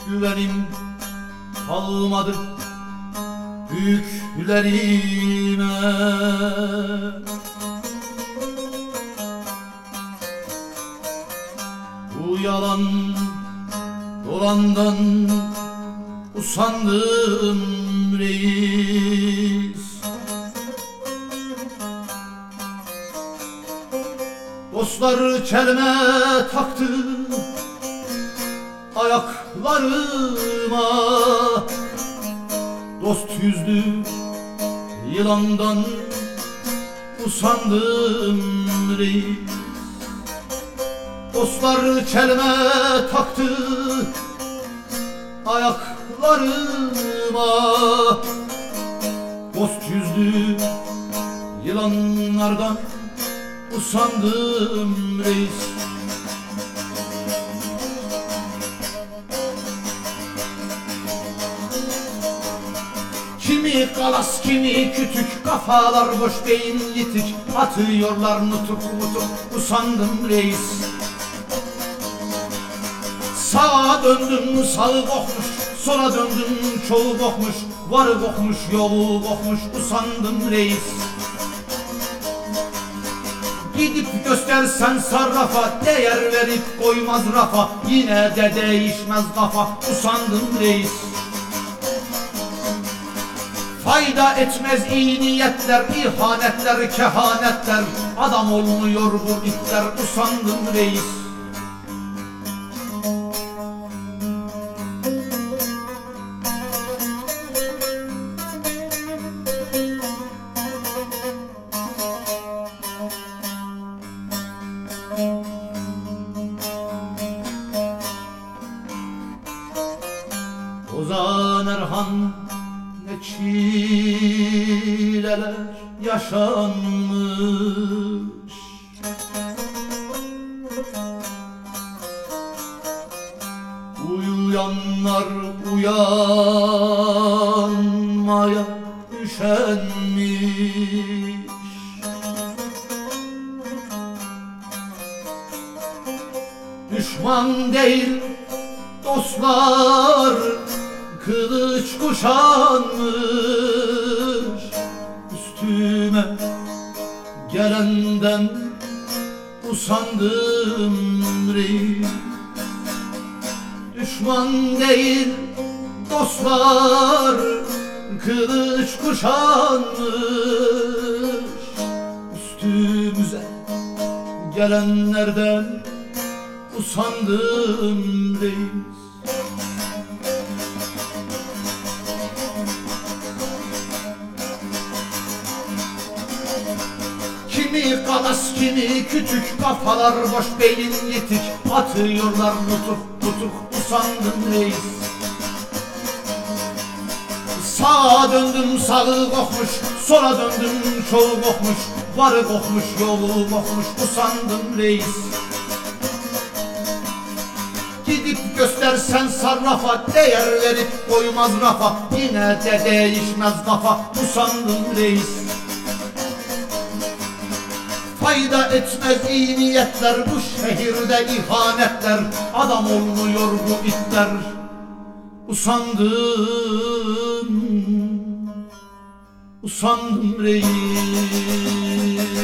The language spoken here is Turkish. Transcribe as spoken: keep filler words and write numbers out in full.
güvenim kalmadı büyüklerime. Bu yalan dolandan usandım reis. Dostlar çelme taktı ayaklarıma, dost yüzlü yılandan usandım reis. Dostlar çelme taktı ayaklarıma, dost yüzlü yılanlardan usandım reis. Kimi kalas kimi kütük, kafalar boş beyin yitik, atıyorlar nutuk nutuk, usandım reis. Sağa döndüm sağı kokmuş, sola döndüm çoğu kokmuş, varı kokmuş yolu kokmuş, usandım reis. Gidip göstersen sarrafa, değer verip koymaz rafa, yine de değişmez kafa, usandım reis. Fayda etmez iyi niyetler, ihanetler, kehanetler, adam olmuyor bu itler, usandım reis. Ozan Erhan ne çileler yaşanmış, uyuyanlar uyanmaya üşenmiş. Düşman değil dostlar kılıç kuşanmış, üstüme gelenden usandım reis. Düşman değil dostlar kılıç kuşanmış, üstümüze gelenlerden usandım reis. Kimi kalas kimi kütük, kafalar boş beyin yitik, atıyorlar nutuk nutuk, usandım reis. Sağa döndüm sağı kokmuş, sola döndüm çoğu kokmuş, varı kokmuş yolu kokmuş, usandım reis. Gidip göstersen sarrafa, değer verip koymaz rafa, yine de değişmez kafa, usandım reis. Fayda etmez iyi niyetler, bu şehirde ihanetler, adam olmuyor bu itler, usandım, usandım reis.